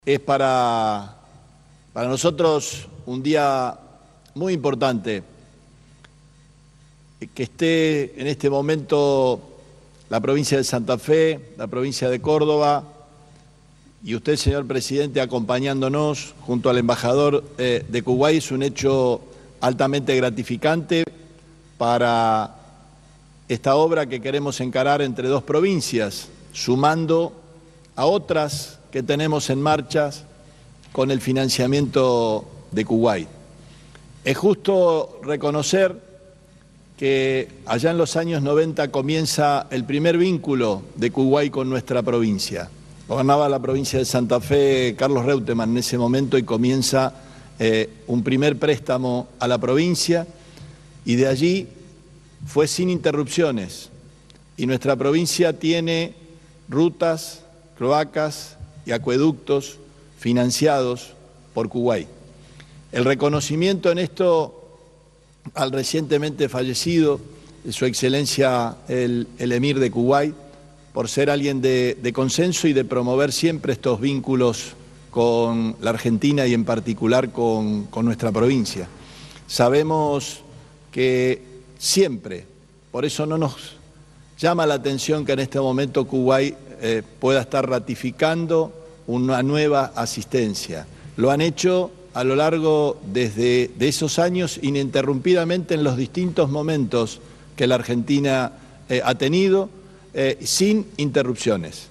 Es para nosotros un día muy importante que esté en este momento la provincia de Santa Fe, la provincia de Córdoba y usted, señor presidente, acompañándonos junto al embajador de Kuwait. Es un hecho altamente gratificante para esta obra que queremos encarar entre dos provincias, sumando a otras que tenemos en marcha con el financiamiento de Kuwait. Es justo reconocer que allá en los años 90 comienza el primer vínculo de Kuwait con nuestra provincia. Gobernaba la provincia de Santa Fe Carlos Reutemann en ese momento y comienza un primer préstamo a la provincia y de allí fue sin interrupciones. Y nuestra provincia tiene rutas, cloacas y acueductos financiados por Kuwait. El reconocimiento en esto al recientemente fallecido, Su Excelencia el Emir de Kuwait, por ser alguien de consenso y de promover siempre estos vínculos con la Argentina y en particular con nuestra provincia. Sabemos que siempre, por eso no nos llama la atención que en este momento Kuwait pueda estar ratificando una nueva asistencia. Lo han hecho a lo largo de esos años ininterrumpidamente en los distintos momentos que la Argentina ha tenido, sin interrupciones.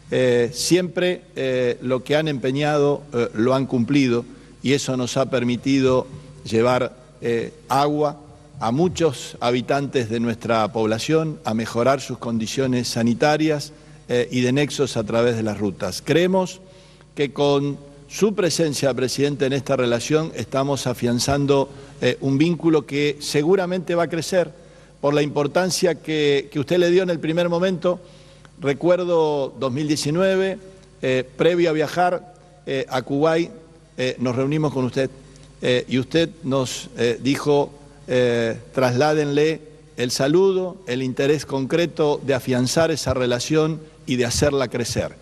Siempre lo que han empeñado lo han cumplido y eso nos ha permitido llevar agua a muchos habitantes de nuestra población, a mejorar sus condiciones sanitarias y de nexos a través de las rutas. Creemos que con su presencia, presidente, en esta relación estamos afianzando un vínculo que seguramente va a crecer por la importancia que usted le dio en el primer momento. Recuerdo 2019, previo a viajar a Kuwait, nos reunimos con usted y usted nos dijo, trasládenle el saludo, el interés concreto de afianzar esa relación y de hacerla crecer.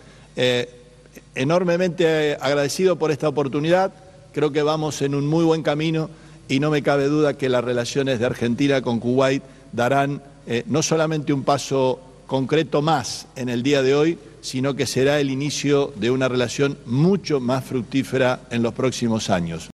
Enormemente agradecido por esta oportunidad, creo que vamos en un muy buen camino y no me cabe duda que las relaciones de Argentina con Kuwait darán no solamente un paso concreto más en el día de hoy, sino que será el inicio de una relación mucho más fructífera en los próximos años.